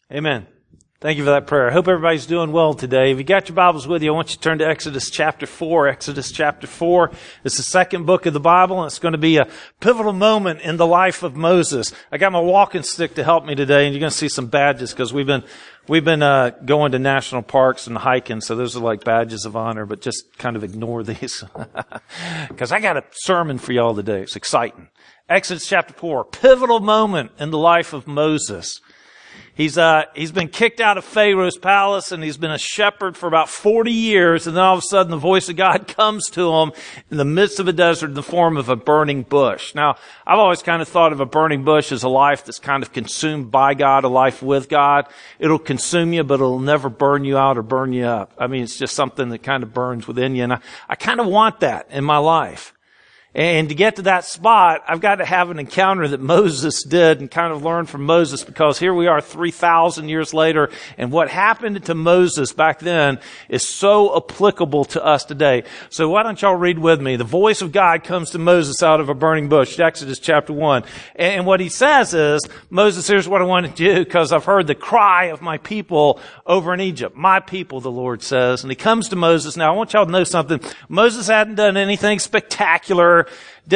Amen. Thank you for that prayer. I hope everybody's doing well today. If you got your Bibles with you, I want you to turn to Exodus chapter 4. Exodus chapter 4 is the second book of the Bible, and it's going to be a pivotal moment in the life of Moses. I got my walking stick to help me today, and you're going to see some badges because we've been going to national parks and hiking, so those are like badges of honor, but just kind of ignore these because I got a sermon for y'all today. It's exciting. Exodus chapter 4, pivotal moment in the life of Moses. He's been kicked out of Pharaoh's palace, and he's been a shepherd for about 40 years, and then all of a sudden the voice of God comes to him in the midst of a desert in the form of a burning bush. Now, I've always kind of thought of a burning bush as a life that's kind of consumed by God, a life with God. It'll consume you, but it'll never burn you out or burn you up. I mean, it's just something that kind of burns within you, and I kind of want that in my life. And to get to that spot, I've got to have an encounter that Moses did and kind of learn from Moses, because here we are 3,000 years later, and what happened to Moses back then is so applicable to us today. So why don't y'all read with me? The voice of God comes to Moses out of a burning bush, Exodus chapter 1. And what he says is, Moses, here's what I want to do, because I've heard the cry of my people over in Egypt. My people, the Lord says. And he comes to Moses. Now, I want y'all to know something. Moses hadn't done anything spectacular.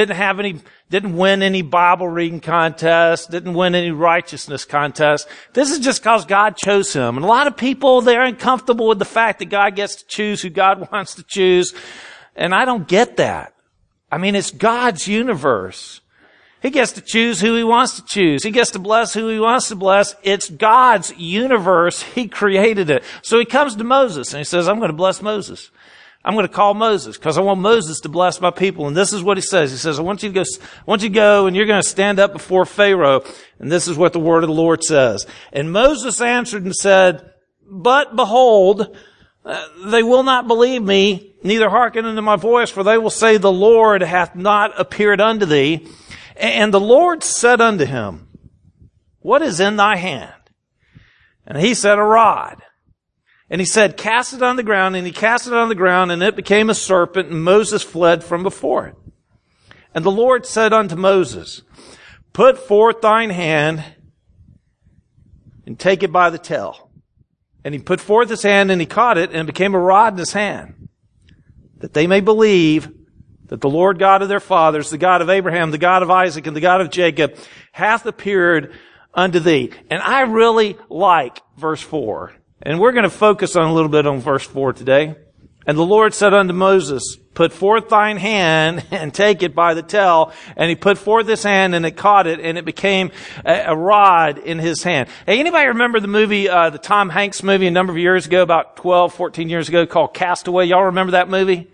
Didn't win any Bible reading contest, didn't win any righteousness contest. This is just because God chose him. And a lot of people, they're uncomfortable with the fact that God gets to choose who God wants to choose. And I don't get that. I mean, it's God's universe. He gets to choose who he wants to choose. He gets to bless who he wants to bless. It's God's universe. He created it. So he comes to Moses and he says, I'm going to bless Moses. I'm going to call Moses because I want Moses to bless my people. And this is what he says. He says, I want you to go and you're going to stand up before Pharaoh. And this is what the word of the Lord says. And Moses answered and said, but behold, they will not believe me, neither hearken unto my voice, for they will say, the Lord hath not appeared unto thee. And the Lord said unto him, what is in thy hand? And he said, a rod. And he said, cast it on the ground. And he cast it on the ground, and it became a serpent, and Moses fled from before it. And the Lord said unto Moses, put forth thine hand, and take it by the tail. And he put forth his hand, and he caught it, and it became a rod in his hand, that they may believe that the Lord God of their fathers, the God of Abraham, the God of Isaac, and the God of Jacob, hath appeared unto thee. And I really like verse 4. And we're going to focus on a little bit on verse 4 today. And the Lord said unto Moses, put forth thine hand and take it by the tail. And he put forth his hand and it caught it, and it became a rod in his hand. Hey, anybody remember the movie, the Tom Hanks movie a number of years ago, about 12, 14 years ago, called Castaway? Y'all remember that movie?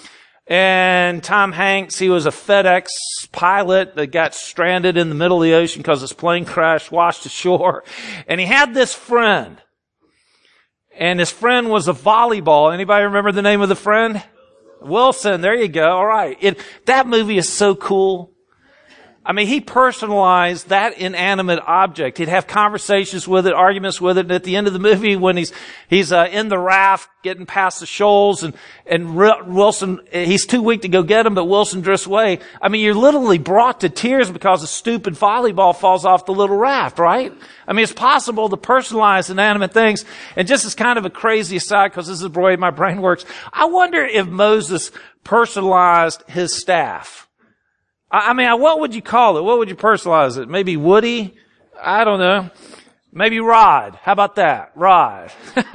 And Tom Hanks, he was a FedEx pilot that got stranded in the middle of the ocean because his plane crashed, washed ashore. And he had this friend. And his friend was a volleyball. Anybody remember the name of the friend? Wilson. There you go. All right. That movie is so cool. I mean, he personalized that inanimate object. He'd have conversations with it, arguments with it. And at the end of the movie, when he's in the raft, getting past the shoals, and Wilson, he's too weak to go get him, but Wilson drifts away. I mean, you're literally brought to tears because a stupid volleyball falls off the little raft, right? I mean, it's possible to personalize inanimate things. And just as kind of a crazy aside, because this is the way my brain works, I wonder if Moses personalized his staff. I mean, what would you call it? What would you personalize it? Maybe Woody? I don't know. Maybe Rod. How about that? Rod.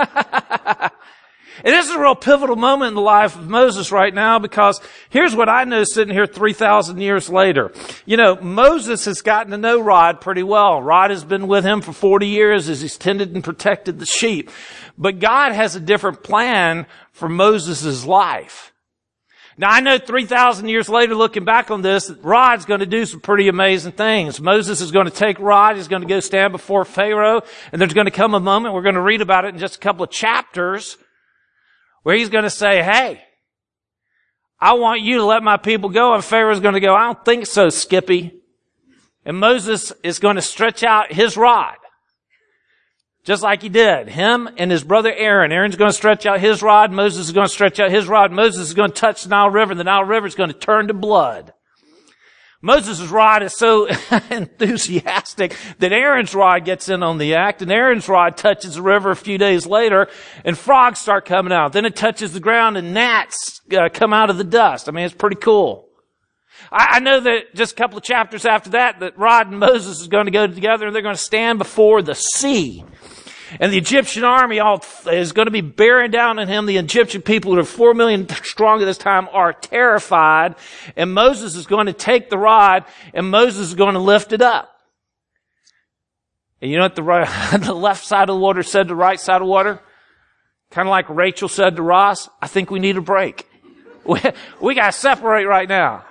And this is a real pivotal moment in the life of Moses right now, because here's what I know sitting here 3,000 years later. You know, Moses has gotten to know Rod pretty well. Rod has been with him for 40 years as he's tended and protected the sheep. But God has a different plan for Moses' life. Now, I know 3,000 years later, looking back on this, Rod's going to do some pretty amazing things. Moses is going to take Rod. He's going to go stand before Pharaoh. And there's going to come a moment, we're going to read about it in just a couple of chapters, where he's going to say, hey, I want you to let my people go. And Pharaoh's going to go, I don't think so, Skippy. And Moses is going to stretch out his rod. Just like he did. Him and his brother Aaron. Aaron's going to stretch out his rod. Moses is going to stretch out his rod. Moses is going to touch the Nile River. And the Nile River is going to turn to blood. Moses' rod is so enthusiastic that Aaron's rod gets in on the act, and Aaron's rod touches the river a few days later, and frogs start coming out. Then it touches the ground, and gnats come out of the dust. I mean, it's pretty cool. I know that just a couple of chapters after that Rod and Moses is going to go together, and they're going to stand before the sea. And the Egyptian army is going to be bearing down on him. The Egyptian people, who are 4 million strong at this time, are terrified. And Moses is going to take the rod, and Moses is going to lift it up. And you know what the left side of the water said to the right side of the water? Kind of like Rachel said to Ross, I think we need a break. We got to separate right now.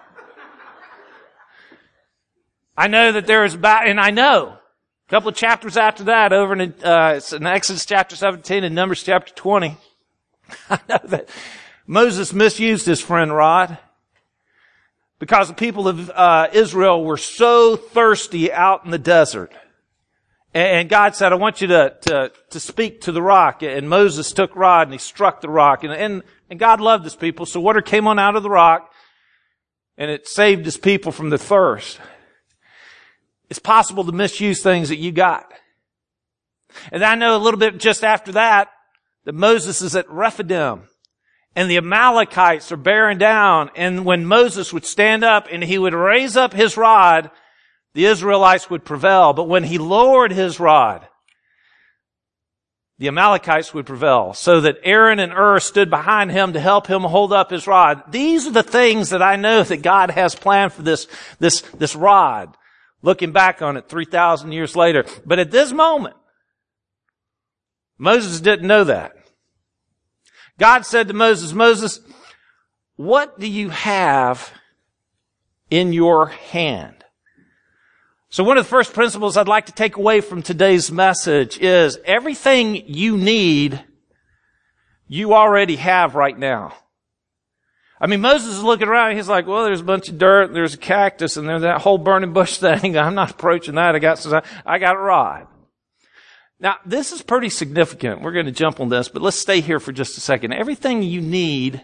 I know that there is and I know a couple of chapters after that, over in it's in Exodus chapter 17 and Numbers chapter 20. I know that Moses misused his friend Rod because the people of Israel were so thirsty out in the desert. And God said, I want you to speak to the rock. And Moses took Rod and he struck the rock. And God loved his people, so water came on out of the rock, and it saved his people from the thirst. It's possible to misuse things that you got. And I know a little bit just after that Moses is at Rephidim, and the Amalekites are bearing down. And when Moses would stand up and he would raise up his rod, the Israelites would prevail. But when he lowered his rod, the Amalekites would prevail. So that Aaron and Ur stood behind him to help him hold up his rod. These are the things that I know that God has planned for this rod. Looking back on it 3,000 years later. But at this moment, Moses didn't know that. God said to Moses, Moses, what do you have in your hand? So one of the first principles I'd like to take away from today's message is everything you need, you already have right now. I mean, Moses is looking around and he's like, well, there's a bunch of dirt, and there's a cactus, and there's that whole burning bush thing. I'm not approaching that. I got a rod. Now, this is pretty significant. We're going to jump on this, but let's stay here for just a second. Everything you need,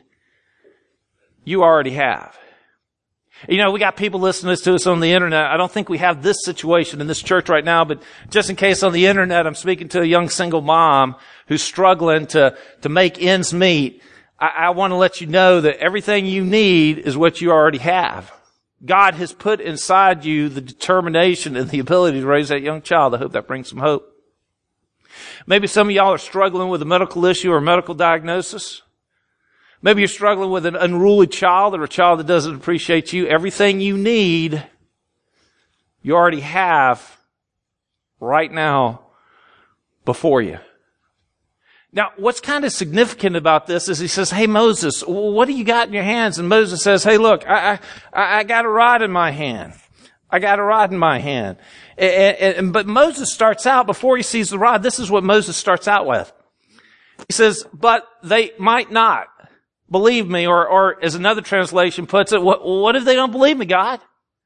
you already have. You know, we got people listening to us on the internet. I don't think we have this situation in this church right now, but just in case on the internet, I'm speaking to a young single mom who's struggling to make ends meet. I want to let you know that everything you need is what you already have. God has put inside you the determination and the ability to raise that young child. I hope that brings some hope. Maybe some of y'all are struggling with a medical issue or a medical diagnosis. Maybe you're struggling with an unruly child or a child that doesn't appreciate you. Everything you need, you already have right now before you. Now, what's kind of significant about this is he says, hey, Moses, what do you got in your hands? And Moses says, hey, look, I got a rod in my hand. I got a rod in my hand. But Moses starts out, before he sees the rod, this is what Moses starts out with. He says, but they might not believe me, or as another translation puts it, what if they don't believe me, God?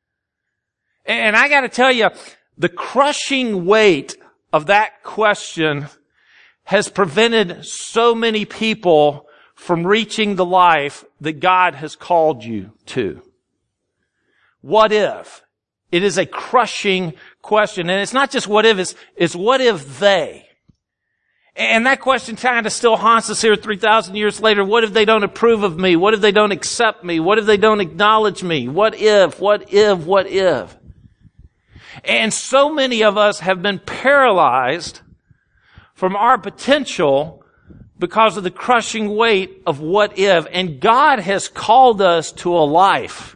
And I got to tell you, the crushing weight of that question has prevented so many people from reaching the life that God has called you to. What if? It is a crushing question. And it's not just what if, it's what if they? And that question kind of still haunts us here 3,000 years later. What if they don't approve of me? What if they don't accept me? What if they don't acknowledge me? What if? And so many of us have been paralyzed from our potential because of the crushing weight of what if. And God has called us to a life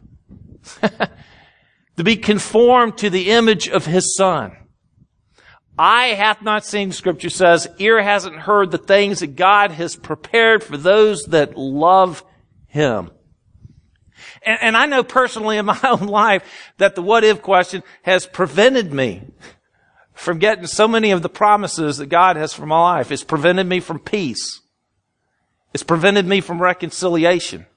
to be conformed to the image of His Son. Eye hath not seen, Scripture says, ear hasn't heard the things that God has prepared for those that love Him. And I know personally in my own life that the what if question has prevented me from getting so many of the promises that God has for my life. It's prevented me from peace. It's prevented me from reconciliation.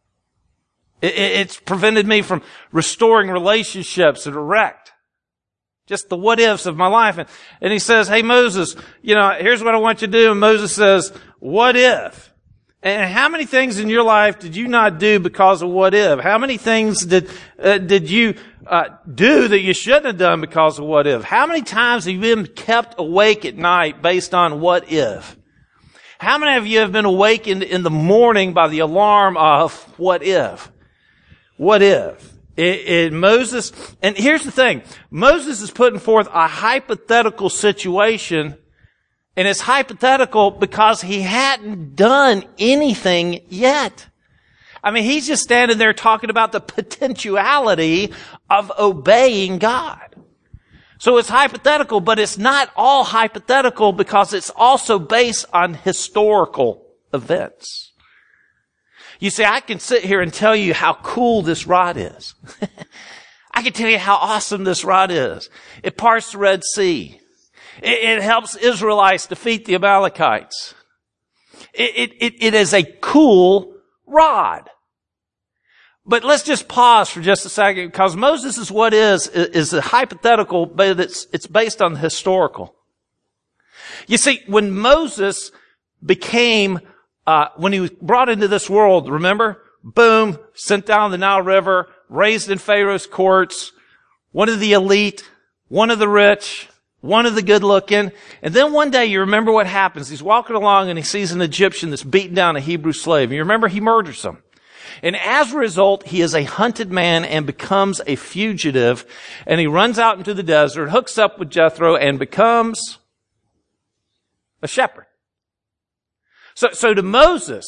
It's prevented me from restoring relationships that are wrecked. Just the what ifs of my life. And he says, hey, Moses, here's what I want you to do. And Moses says, what if? And how many things in your life did you not do because of what if? How many things did you do that you shouldn't have done because of what if? How many times have you been kept awake at night based on what if? How many of you have been awakened in the morning by the alarm of what if? What if? Moses, and here's the thing, Moses is putting forth a hypothetical situation. And it's hypothetical because he hadn't done anything yet. I mean, he's just standing there talking about the potentiality of obeying God. So it's hypothetical, but it's not all hypothetical because it's also based on historical events. You see, I can sit here and tell you how cool this rod is. I can tell you how awesome this rod is. It parts the Red Sea. It helps Israelites defeat the Amalekites. It is a cool rod. But let's just pause for just a second, because Moses is what is a hypothetical, but it's based on the historical. You see, when Moses became, when he was brought into this world, remember? Boom, sent down the Nile River, raised in Pharaoh's courts, one of the elite, one of the rich, one of the good looking. And then one day you remember what happens. He's walking along and he sees an Egyptian that's beating down a Hebrew slave. And you remember he murders him. And as a result, he is a hunted man and becomes a fugitive. And he runs out into the desert, hooks up with Jethro, and becomes a shepherd. So to Moses,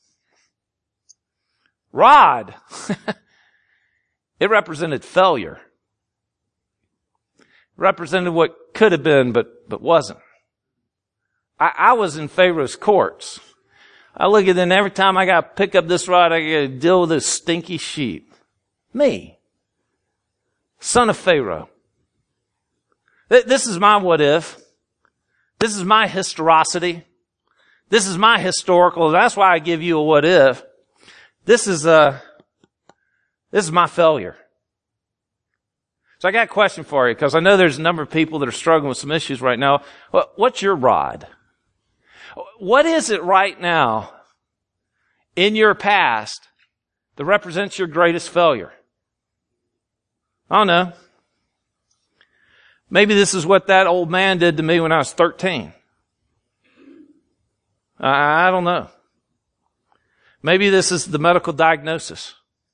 rod, it represented failure. Represented what could have been, but wasn't. I was in Pharaoh's courts. I look at it, and every time I got to pick up this rod, I got to deal with this stinky sheep. Me. Son of Pharaoh. This is my what if. This is my historicity. This is my historical. That's why I give you a what if. This is my failure. So I got a question for you, because I know there's a number of people that are struggling with some issues right now. What's your rod? What is it right now in your past that represents your greatest failure? I don't know. Maybe this is what that old man did to me when I was 13. I don't know. Maybe this is the medical diagnosis.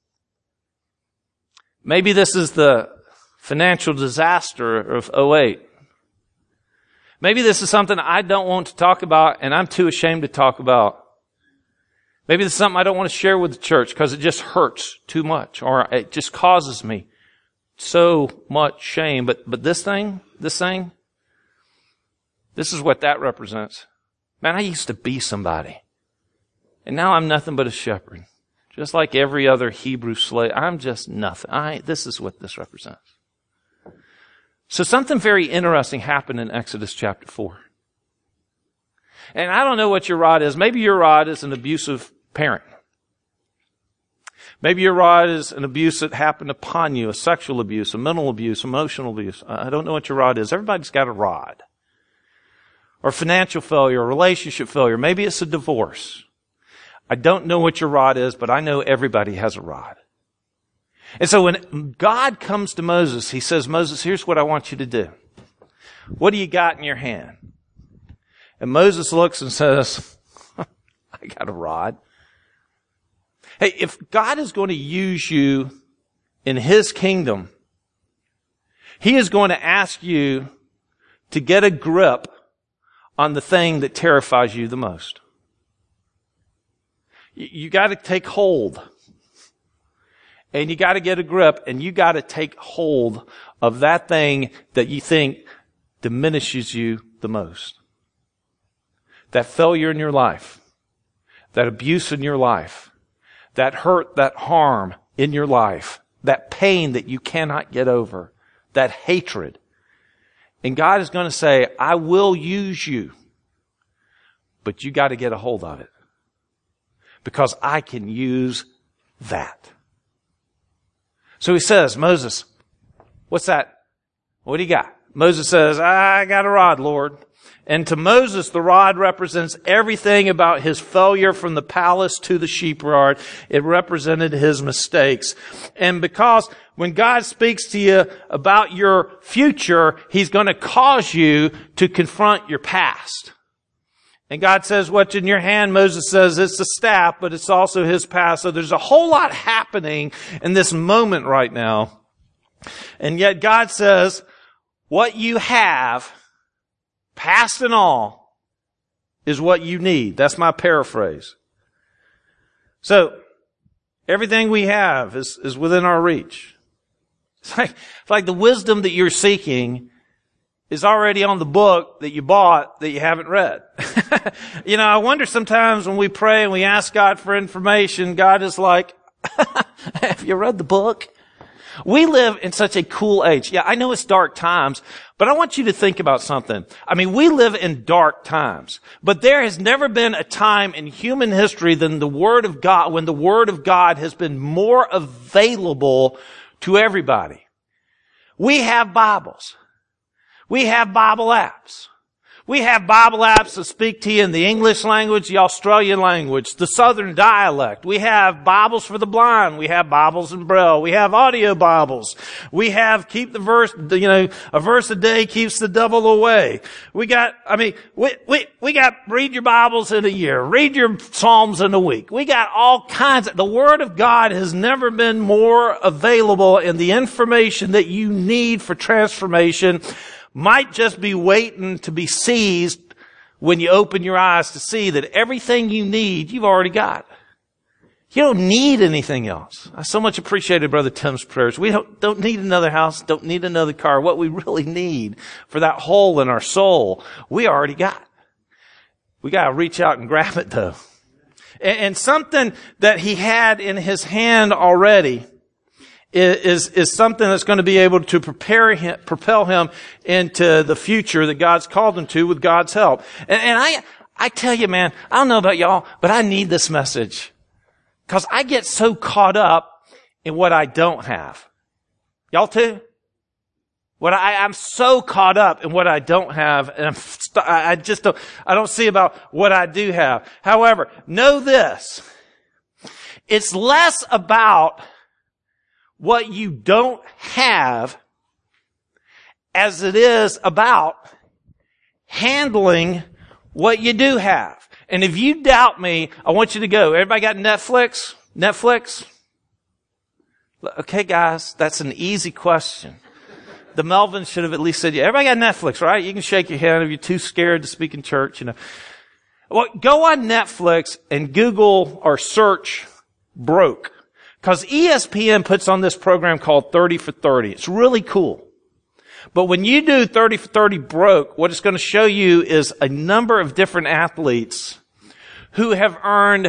Maybe this is the financial disaster of 2008. Maybe this is something I don't want to talk about and I'm too ashamed to talk about. Maybe this is something I don't want to share with the church because it just hurts too much, or it just causes me so much shame. But this thing, this is what that represents. Man, I used to be somebody. And now I'm nothing but a shepherd. Just like every other Hebrew slave. I'm just nothing. This is what this represents. So something very interesting happened in Exodus chapter 4. And I don't know what your rod is. Maybe your rod is an abusive parent. Maybe your rod is an abuse that happened upon you, a sexual abuse, a mental abuse, emotional abuse. I don't know what your rod is. Everybody's got a rod. Or financial failure, or relationship failure. Maybe it's a divorce. I don't know what your rod is, but I know everybody has a rod. And so when God comes to Moses, he says, Moses, here's what I want you to do. What do you got in your hand? And Moses looks and says, I got a rod. Hey, if God is going to use you in his kingdom, he is going to ask you to get a grip on the thing that terrifies you the most. You got to take hold. And you got to get a grip, and you got to take hold of that thing that you think diminishes you the most. That failure in your life, that abuse in your life, that hurt, that harm in your life, that pain that you cannot get over, that hatred. And God is going to say, I will use you, but you got to get a hold of it. Because I can use that. So he says, Moses, what's that? What do you got? Moses says, I got a rod, Lord. And to Moses, the rod represents everything about his failure from the palace to the sheepyard. It represented his mistakes. And because when God speaks to you about your future, He's going to cause you to confront your past. And God says, what's in your hand? Moses says, it's the staff, but it's also his past. So there's a whole lot happening in this moment right now. And yet God says, what you have, past and all, is what you need. That's my paraphrase. So, everything we have is within our reach. It's like the wisdom that you're seeking is already on the book that you bought that you haven't read. I wonder sometimes when we pray and we ask God for information, God is like, have you read the book? We live in such a cool age. Yeah, I know it's dark times, but I want you to think about something. I mean, we live in dark times, but there has never been a time in human history than the Word of God, when the Word of God has been more available to everybody. We have Bibles. We have Bible apps. We have Bible apps that speak to you in the English language, the Australian language, the Southern dialect. We have Bibles for the blind. We have Bibles in Braille. We have audio Bibles. We have keep the verse, a verse a day keeps the devil away. We got read your Bibles in a year. Read your Psalms in a week. We got all kinds the Word of God has never been more available, and the information that you need for transformation might just be waiting to be seized when you open your eyes to see that everything you need, you've already got. You don't need anything else. I so much appreciated Brother Tim's prayers. We don't need another house, don't need another car. What we really need for that hole in our soul, we already got. We got to reach out and grab it though. And something that he had in his hand already is something that's going to be able to propel him into the future that God's called him to with God's help. And I tell you, man, I don't know about y'all, but I need this message. Because I get so caught up in what I don't have. Y'all too? I'm so caught up in what I don't have, and I don't see about what I do have. However, know this. It's less about what you don't have as it is about handling what you do have. And if you doubt me, I want you to go. Everybody got Netflix? Netflix? Okay, guys, that's an easy question. The Melvins should have at least said, yeah, everybody got Netflix, right? You can shake your head if you're too scared to speak in church, Well, go on Netflix and Google or search broke. Because ESPN puts on this program called 30 for 30. It's really cool. But when you do 30 for 30 broke, what it's going to show you is a number of different athletes who have earned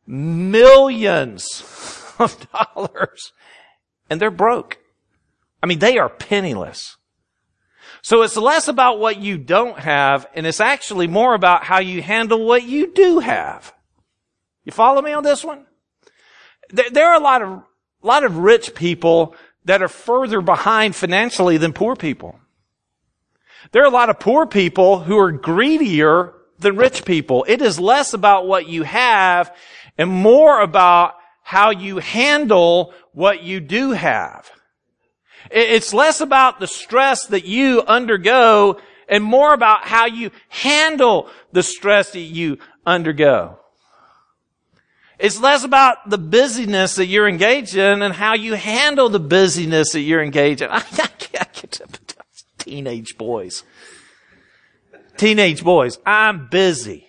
millions of dollars and they're broke. I mean, they are penniless. So it's less about what you don't have, and it's actually more about how you handle what you do have. You follow me on this one? There are a lot of rich people that are further behind financially than poor people. There are a lot of poor people who are greedier than rich people. It is less about what you have and more about how you handle what you do have. It's less about the stress that you undergo and more about how you handle the stress that you undergo. It's less about the busyness that you're engaged in and how you handle the busyness that you're engaged in. I get teenage boys. Teenage boys, I'm busy.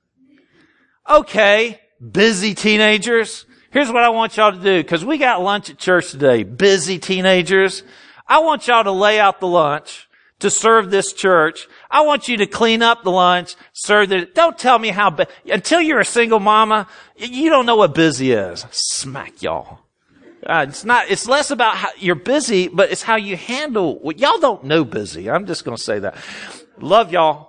Okay, busy teenagers. Here's what I want y'all to do, because we got lunch at church today. Busy teenagers. I want y'all to lay out the lunch to serve this church. I want you to clean up the lunch, serve it. Don't tell me how until you're a single mama, you don't know what busy is. Smack y'all. It's less about how you're busy, but it's how you handle what y'all don't know busy. I'm just going to say that. Love y'all.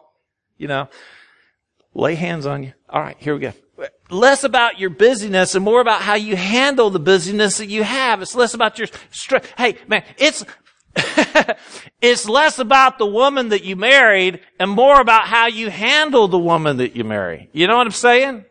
Lay hands on you. All right, here we go. Less about your busyness and more about how you handle the busyness that you have. It's less about your stress. Hey, man, It's less about the woman that you married and more about how you handle the woman that you marry. You know what I'm saying?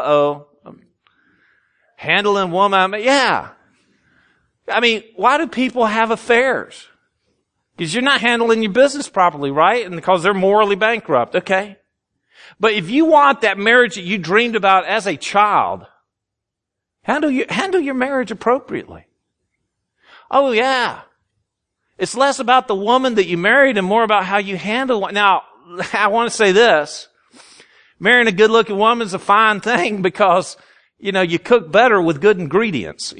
Handling woman, yeah. I mean, why do people have affairs? Because you're not handling your business properly, right? And because they're morally bankrupt, okay? But if you want that marriage that you dreamed about as a child, handle your marriage appropriately. Oh yeah. It's less about the woman that you married and more about how you handle one. Now, I want to say this. Marrying a good-looking woman is a fine thing because, you cook better with good ingredients.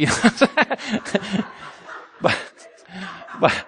But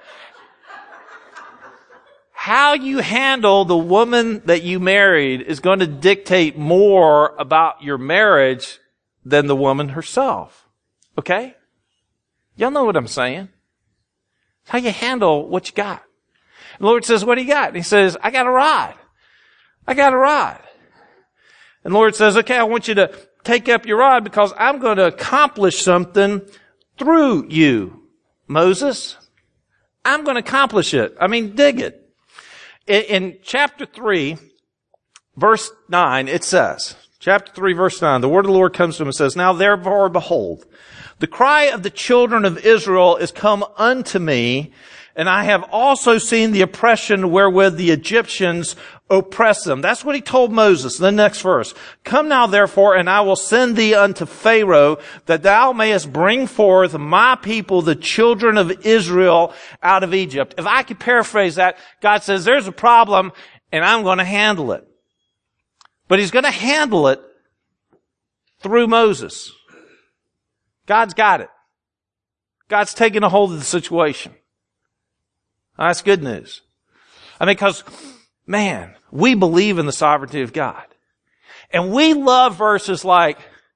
how you handle the woman that you married is going to dictate more about your marriage than the woman herself. Okay? Y'all know what I'm saying. How you handle what you got. The Lord says, what do you got? And he says, I got a rod. I got a rod. And the Lord says, okay, I want you to take up your rod because I'm going to accomplish something through you, Moses. I'm going to accomplish it. I mean, dig it. In chapter 3, verse 9, it says, chapter 3, verse 9, the word of the Lord comes to him and says, now therefore, behold, the cry of the children of Israel is come unto me, and I have also seen the oppression wherewith the Egyptians oppress them. That's what he told Moses. The next verse. Come now therefore, and I will send thee unto Pharaoh, that thou mayest bring forth my people, the children of Israel, out of Egypt. If I could paraphrase that, God says, there's a problem, and I'm going to handle it. But he's going to handle it through Moses. God's got it. God's taking a hold of the situation. That's good news. I mean, because, man, we believe in the sovereignty of God. And we love verses like,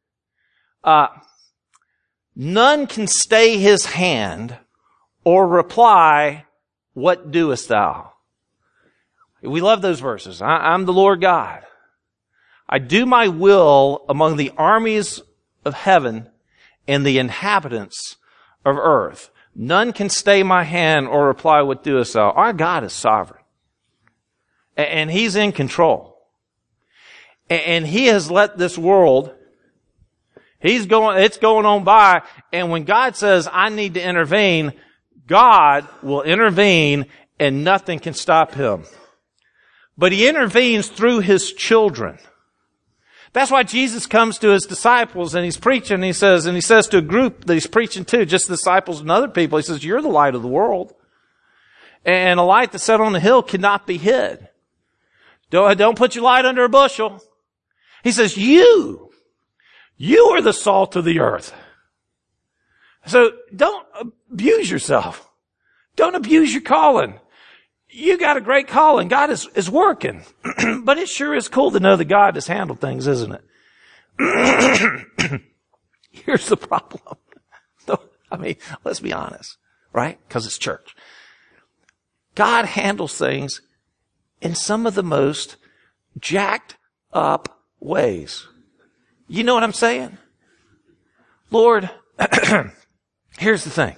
none can stay his hand or reply, what doest thou? We love those verses. I'm the Lord God. I do my will among the armies of heaven and the inhabitants of earth. None can stay my hand or reply, what doest thou? Our God is sovereign. And he's in control. And he has let this world, it's going on by. And when God says, I need to intervene, God will intervene and nothing can stop him. But he intervenes through his children. That's why Jesus comes to his disciples and he's preaching and he says to a group that he's preaching to, just disciples and other people, he says, you're the light of the world. And a light that's set on the hill cannot be hid. Don't put your light under a bushel. He says, you are the salt of the earth. So don't abuse yourself. Don't abuse your calling. You got a great calling. God is working. But it sure is cool to know that God has handled things, isn't it? Here's the problem. I mean, let's be honest, right? Because it's church. God handles things in some of the most jacked up ways. You know what I'm saying? Lord, here's the thing.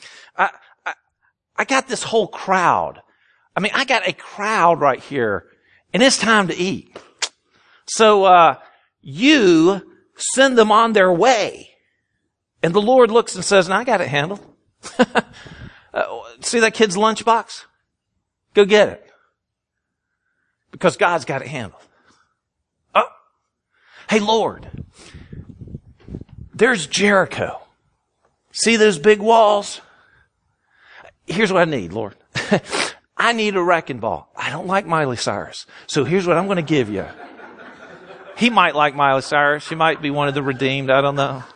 I got this whole crowd. I mean, I got a crowd right here, and it's time to eat. So, you send them on their way. And the Lord looks and says, now I got it handled. See that kid's lunchbox? Go get it. Because God's got it handled. Oh, hey Lord, there's Jericho. See those big walls? Here's what I need, Lord. I need a wrecking ball. I don't like Miley Cyrus. So here's what I'm going to give you. He might like Miley Cyrus. She might be one of the redeemed. I don't know.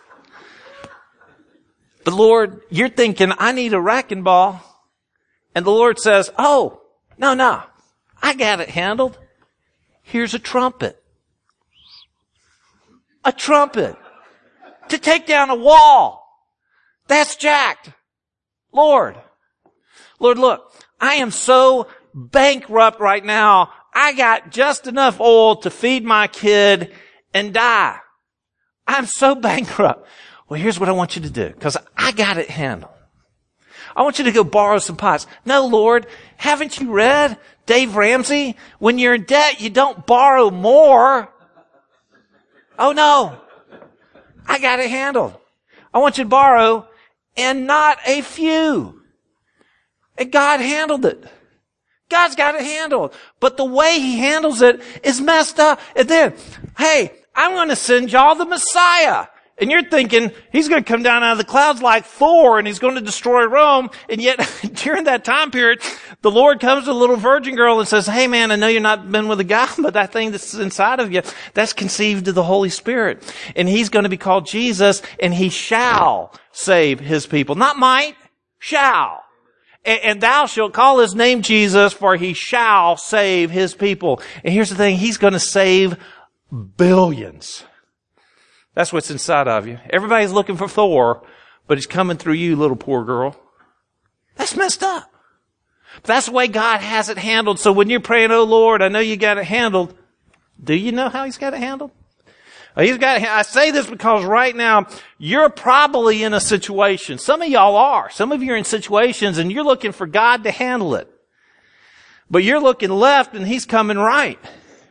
But Lord, you're thinking, I need a wrecking ball. And the Lord says, oh, no. I got it handled. Here's a trumpet. A trumpet. To take down a wall. That's jacked. Lord, look. I am so bankrupt right now. I got just enough oil to feed my kid and die. I'm so bankrupt. Well, here's what I want you to do, because I got it handled. I want you to go borrow some pots. No, Lord, haven't you read Dave Ramsey? When you're in debt, you don't borrow more. Oh no, I got it handled. I want you to borrow and not a few. And God handled it. God's got it handled. But the way he handles it is messed up. And then, hey, I'm going to send y'all the Messiah. And you're thinking he's going to come down out of the clouds like Thor and he's going to destroy Rome. And yet during that time period, the Lord comes to a little virgin girl and says, hey man, I know you're not been with a guy, but that thing that's inside of you, that's conceived of the Holy Spirit. And he's going to be called Jesus and he shall save his people. Not might, shall. And thou shalt call his name Jesus, for he shall save his people. And here's the thing, he's going to save billions. That's what's inside of you. Everybody's looking for Thor, but he's coming through you, little poor girl. That's messed up. But that's the way God has it handled. So when you're praying, oh Lord, I know you got it handled. Do you know how he's got it handled? I say this because right now, you're probably in a situation. Some of y'all are. Some of you are in situations and you're looking for God to handle it. But you're looking left and he's coming right.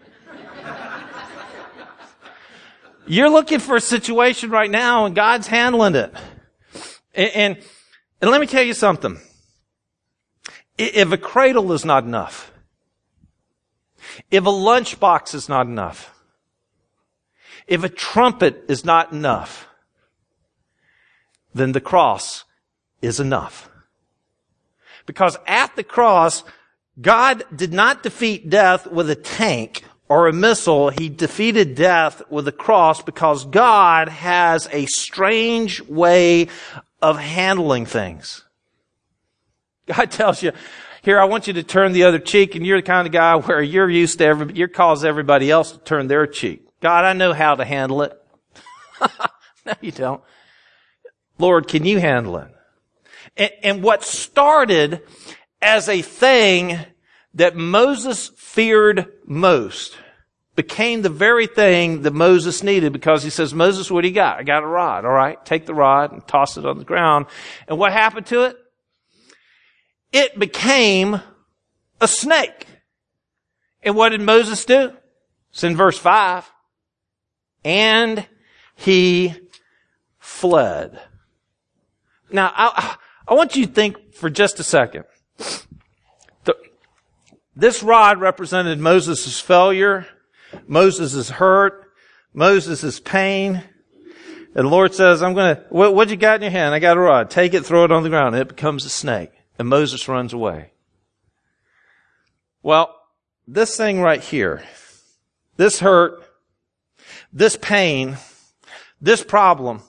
You're looking for a situation right now and God's handling it. And let me tell you something. If a cradle is not enough, if a lunchbox is not enough, if a trumpet is not enough, then the cross is enough. Because at the cross, God did not defeat death with a tank or a missile. He defeated death with a cross because God has a strange way of handling things. God tells you, here, I want you to turn the other cheek, and you're the kind of guy where you're used to you cause everybody else to turn their cheek. God, I know how to handle it. No, you don't. Lord, can you handle it? And what started as a thing that Moses feared most became the very thing that Moses needed, because he says, Moses, what do you got? I got a rod. All right, take the rod and toss it on the ground. And what happened to it? It became a snake. And what did Moses do? It's in verse 5. And he fled. Now, I want you to think for just a second. This rod represented Moses' failure, Moses' hurt, Moses' pain. And the Lord says, what you got in your hand? I got a rod. Take it, throw it on the ground. And it becomes a snake. And Moses runs away. Well, this thing right here, this hurt, this pain, this problem,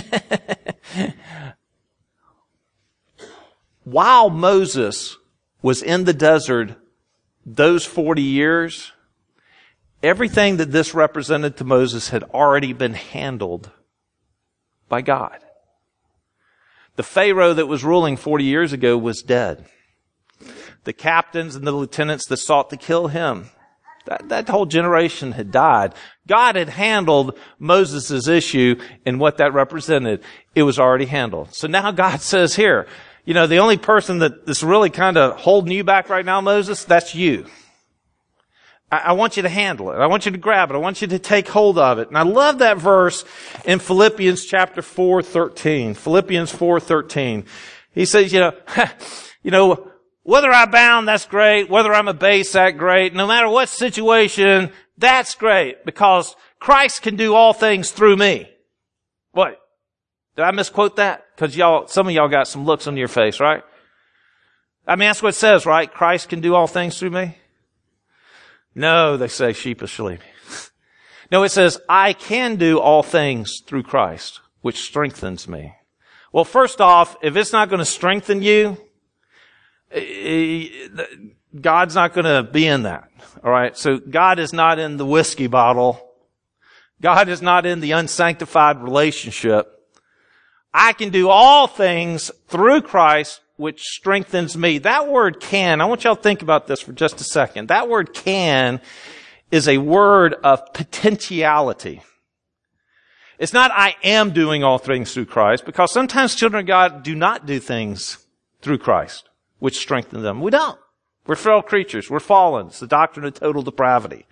while Moses was in the desert those 40 years, everything that this represented to Moses had already been handled by God. The Pharaoh that was ruling 40 years ago was dead. The captains and the lieutenants that sought to kill him, that whole generation had died. God had handled Moses' issue and what that represented. It was already handled. So now God says here, the only person that's really kind of holding you back right now, Moses, that's you. I want you to handle it. I want you to grab it. I want you to take hold of it. And I love that verse in Philippians chapter 4:13. Philippians 4:13. He says, whether I bound, that's great. Whether I'm abased, that's great. No matter what situation, that's great. Because Christ can do all things through me. What? Did I misquote that? Because some of y'all got some looks on your face, right? I mean, that's what it says, right? Christ can do all things through me. No, they say sheepishly. No, it says, I can do all things through Christ, which strengthens me. Well, first off, if it's not going to strengthen you, God's not going to be in that. All right. So God is not in the whiskey bottle. God is not in the unsanctified relationship. I can do all things through Christ, which strengthens me. That word can, I want y'all to think about this for just a second. That word can is a word of potentiality. It's not I am doing all things through Christ, because sometimes children of God do not do things through Christ, which strengthens them. We don't. We're frail creatures. We're fallen. It's the doctrine of total depravity.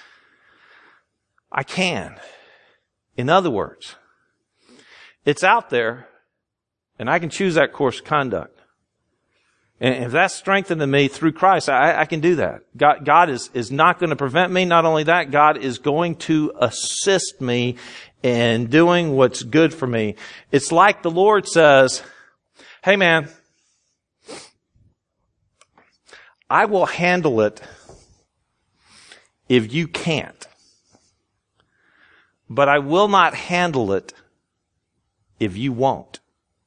I can. In other words, it's out there, and I can choose that course of conduct. And if that's strengthened in me through Christ, I can do that. God is not going to prevent me. Not only that, God is going to assist me in doing what's good for me. It's like the Lord says, hey man, I will handle it if you can't. But I will not handle it if you won't.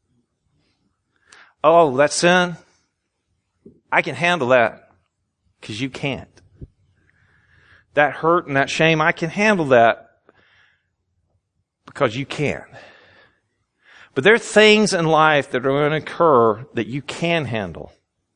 Oh, that sin? I can handle that because you can't. That hurt and that shame, I can handle that because you can't. But there are things in life that are going to occur that you can handle.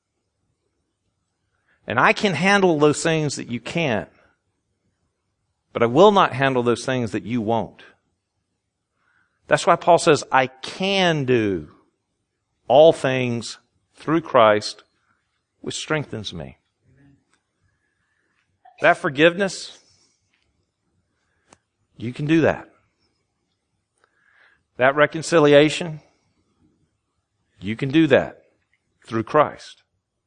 And I can handle those things that you can't. But I will not handle those things that you won't. That's why Paul says, I can do all things through Christ, which strengthens me. That forgiveness, you can do that. That reconciliation, you can do that through Christ.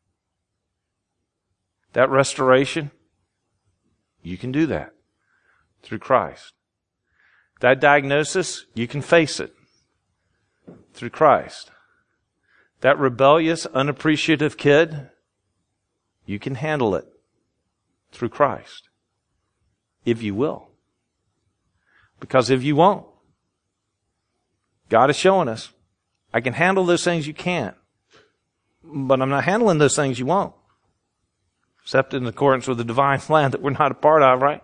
That restoration, you can do that through Christ. That diagnosis, you can face it through Christ. That rebellious, unappreciative kid, you can handle it through Christ. If you will. Because if you won't, God is showing us, I can handle those things you can't. But I'm not handling those things you won't. Except in accordance with the divine plan that we're not a part of, right?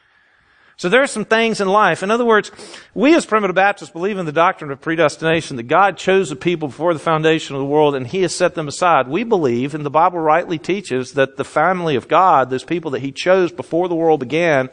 So there are some things in life. In other words, we as Primitive Baptists believe in the doctrine of predestination, that God chose a people before the foundation of the world and He has set them aside. We believe, and the Bible rightly teaches, that the family of God, those people that He chose before the world began,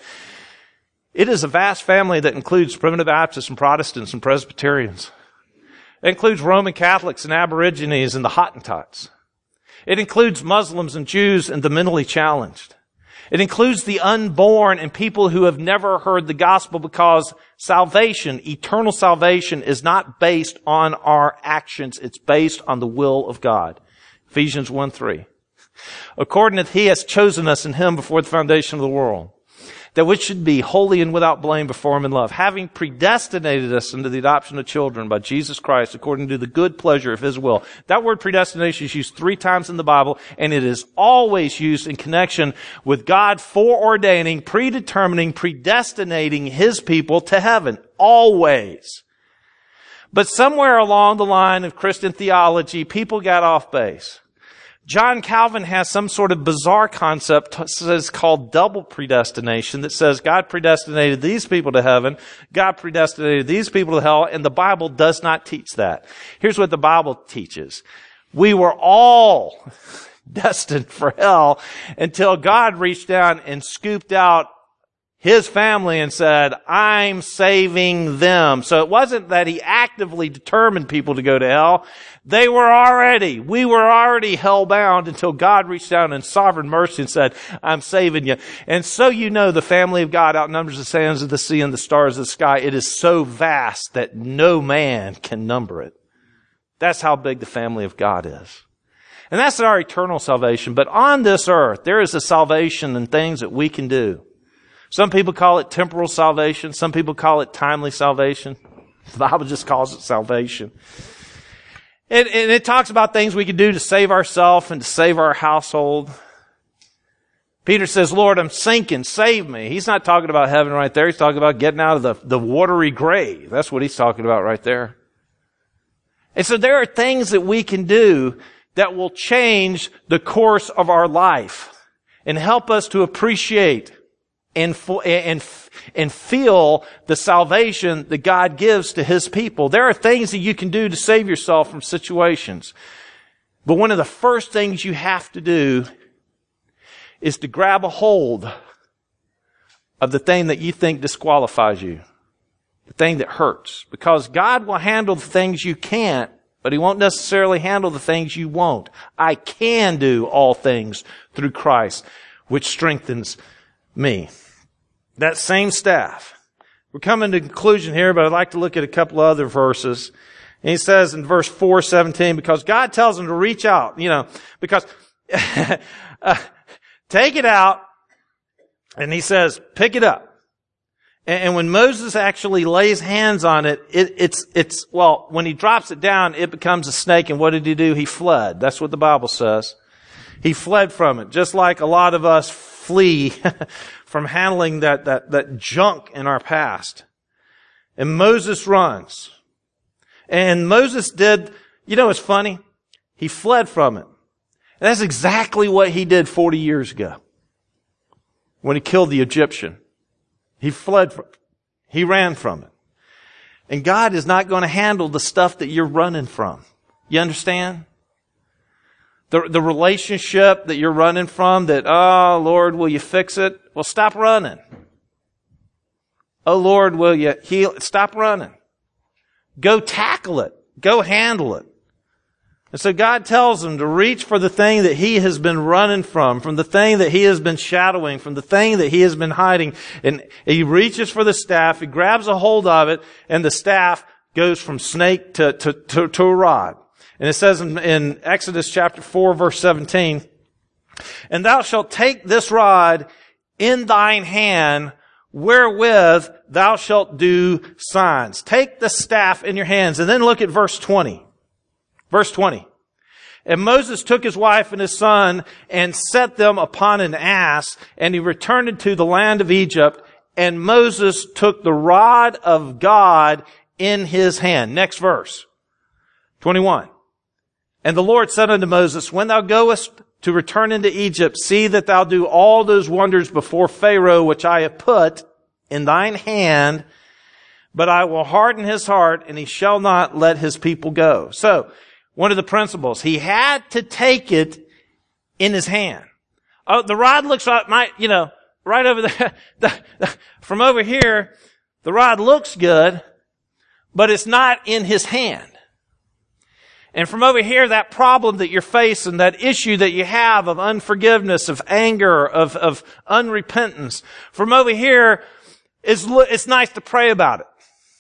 it is a vast family that includes Primitive Baptists and Protestants and Presbyterians. It includes Roman Catholics and Aborigines and the Hottentots. It includes Muslims and Jews and the mentally challenged. It includes the unborn and people who have never heard the gospel, because salvation, eternal salvation, is not based on our actions. It's based on the will of God. Ephesians 1:3. According as He has chosen us in Him before the foundation of the world, that we should be holy and without blame before Him in love, having predestinated us into the adoption of children by Jesus Christ according to the good pleasure of His will. That word predestination is used 3 times in the Bible, and it is always used in connection with God foreordaining, predetermining, predestinating His people to heaven. Always. But somewhere along the line of Christian theology, people got off base. John Calvin has some sort of bizarre concept called double predestination that says God predestinated these people to heaven, God predestinated these people to hell, and the Bible does not teach that. Here's what the Bible teaches. We were all destined for hell until God reached down and scooped out His family and said, I'm saving them. So it wasn't that He actively determined people to go to hell. We were already hell-bound until God reached down in sovereign mercy and said, I'm saving you. And so you know the family of God outnumbers the sands of the sea and the stars of the sky. It is so vast that no man can number it. That's how big the family of God is. And that's our eternal salvation. But on this earth, there is a salvation and things that we can do. Some people call it temporal salvation. Some people call it timely salvation. The Bible just calls it salvation. And it talks about things we can do to save ourselves and to save our household. Peter says, Lord, I'm sinking. Save me. He's not talking about heaven right there. He's talking about getting out of the watery grave. That's what he's talking about right there. And so there are things that we can do that will change the course of our life and help us to appreciate and feel the salvation that God gives to His people. There are things that you can do to save yourself from situations. But one of the first things you have to do is to grab a hold of the thing that you think disqualifies you. The thing that hurts. Because God will handle the things you can't but he won't necessarily handle the things you won't. I can do all things through Christ, which strengthens me. That same staff. We're coming to conclusion here, but I'd like to look at a couple of other verses. And he says in verse 4:17, because God tells him to reach out, because take it out, and he says, pick it up. And when Moses actually lays hands on it, when he drops it down, it becomes a snake. And what did he do? He fled. That's what the Bible says. He fled from it, just like a lot of us flee from handling that junk in our past. And Moses runs. And Moses did, it's funny. He fled from it. And that's exactly what he did 40 years ago when he killed the Egyptian. He fled from it. He ran from it. And God is not going to handle the stuff that you're running from. You understand? The relationship that you're running from that, oh, Lord, will you fix it? Well, stop running. Oh, Lord, will you heal it? Stop running. Go tackle it. Go handle it. And so God tells him to reach for the thing that he has been running from the thing that he has been shadowing, from the thing that he has been hiding. And he reaches for the staff, he grabs a hold of it, and the staff goes from snake to a rod. And it says in Exodus chapter 4, verse 17, and thou shalt take this rod in thine hand, wherewith thou shalt do signs. Take the staff in your hands. And then look at verse 20. Verse 20. And Moses took his wife and his son and set them upon an ass, and he returned into the land of Egypt, and Moses took the rod of God in his hand. Next verse. 21. And the Lord said unto Moses, when thou goest to return into Egypt, see that thou do all those wonders before Pharaoh, which I have put in thine hand, but I will harden his heart, and he shall not let his people go. So, one of the principles, he had to take it in his hand. Oh, the rod looks like right over there. From over here, the rod looks good, but it's not in his hand. And from over here, that problem that you're facing, that issue that you have of unforgiveness, of anger, of unrepentance, from over here, it's nice to pray about it.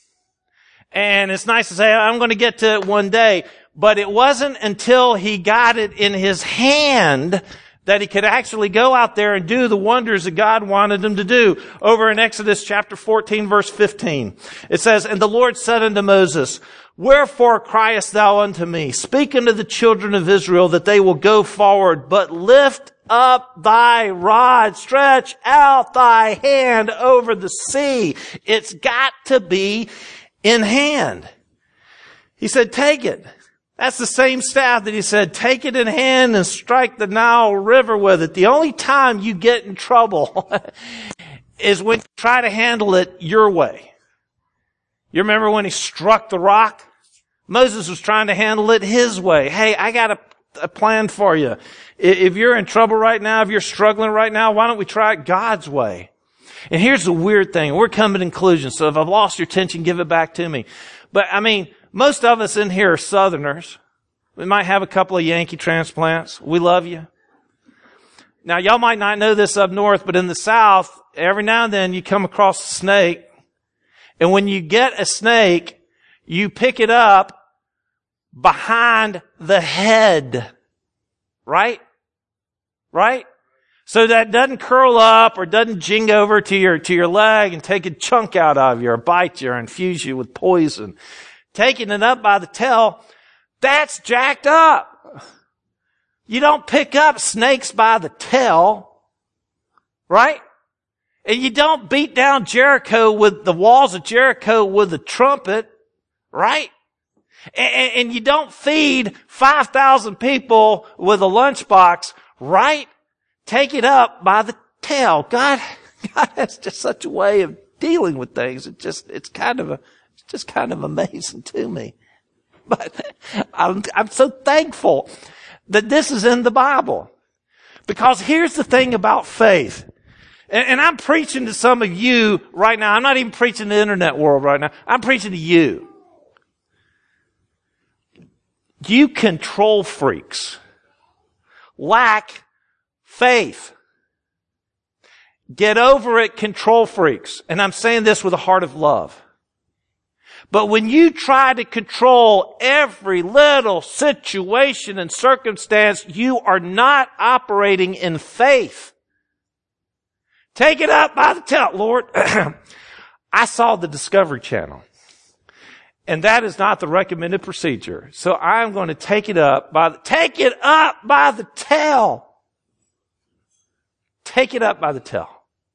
And it's nice to say, I'm going to get to it one day. But it wasn't until he got it in his hand that he could actually go out there and do the wonders that God wanted him to do. Over in Exodus chapter 14, verse 15, it says, and the Lord said unto Moses, wherefore criest thou unto me? Speak unto the children of Israel that they will go forward, but lift up thy rod, stretch out thy hand over the sea. It's got to be in hand. He said, take it. That's the same staff that he said, take it in hand and strike the Nile River with it. The only time you get in trouble is when you try to handle it your way. You remember when he struck the rock? Moses was trying to handle it his way. Hey, I got a plan for you. If you're in trouble right now, if you're struggling right now, why don't we try it God's way? And here's the weird thing. We're coming to conclusion. So if I've lost your attention, give it back to me. But most of us in here are Southerners. We might have a couple of Yankee transplants. We love you. Now, y'all might not know this up north, but in the South, every now and then you come across a snake. And when you get a snake, you pick it up behind the head. Right? Right? So that doesn't curl up or doesn't jing over to your leg and take a chunk out of you or bite you or infuse you with poison. Taking it up by the tail, that's jacked up. You don't pick up snakes by the tail, right? And you don't beat down Jericho with the walls of Jericho with a trumpet, right? And you don't feed 5,000 people with a lunchbox, right? Take it up by the tail. God has just such a way of dealing with things. It's just kind of amazing to me. But I'm so thankful that this is in the Bible. Because here's the thing about faith. And I'm preaching to some of you right now. I'm not even preaching to the internet world right now. I'm preaching to you. You control freaks lack faith. Get over it, control freaks. And I'm saying this with a heart of love. But when you try to control every little situation and circumstance, you are not operating in faith. Take it up by the tail, Lord. I saw the Discovery Channel. And that is not the recommended procedure. So I'm going to take it up by the tail. Take it up by the tail.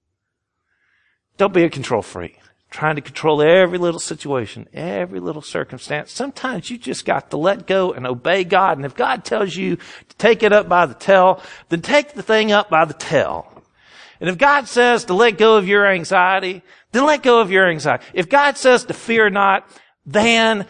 Don't be a control freak, trying to control every little situation, every little circumstance. Sometimes you just got to let go and obey God. And if God tells you to take it up by the tail, then take the thing up by the tail. And if God says to let go of your anxiety, then let go of your anxiety. If God says to fear not, then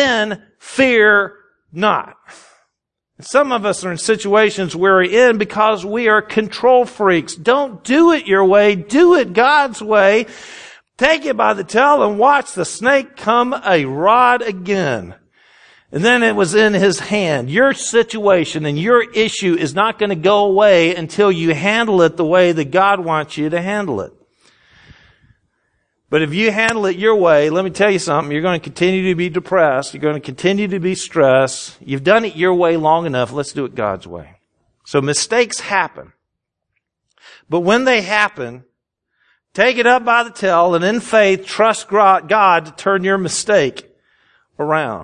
fear not. Some of us are in situations we're in because we are control freaks. Don't do it your way. Do it God's way. Take it by the tail and watch the snake come a rod again. And then it was in his hand. Your situation and your issue is not going to go away until you handle it the way that God wants you to handle it. But if you handle it your way, let me tell you something, you're going to continue to be depressed. You're going to continue to be stressed. You've done it your way long enough. Let's do it God's way. So mistakes happen. But when they happen, take it up by the tail and in faith, trust God to turn your mistake around.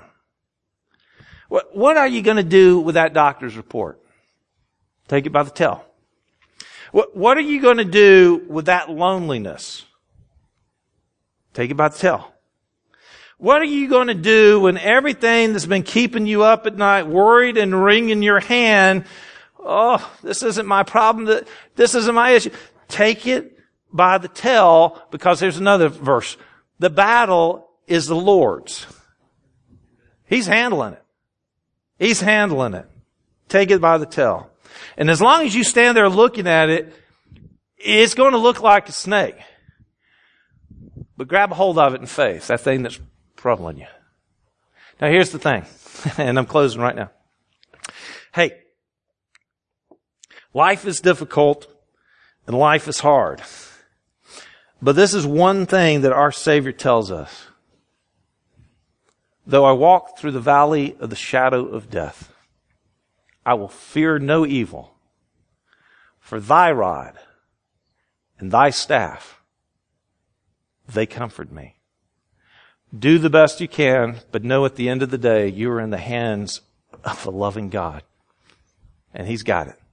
What are you going to do with that doctor's report? Take it by the tail. What are you going to do with that loneliness? Take it by the tail. What are you going to do when everything that's been keeping you up at night, worried and wringing your hand, oh, this isn't my problem, this isn't my issue. Take it by the tail, because there's another verse. The battle is the Lord's. He's handling it. He's handling it. Take it by the tail. And as long as you stand there looking at it, it's going to look like a snake. But grab a hold of it in faith, that thing that's troubling you. Now here's the thing, and I'm closing right now. Hey, life is difficult and life is hard. But this is one thing that our Savior tells us. Though I walk through the valley of the shadow of death, I will fear no evil, for thy rod and thy staff, they comfort me. Do the best you can, but know at the end of the day, you are in the hands of a loving God. And He's got it.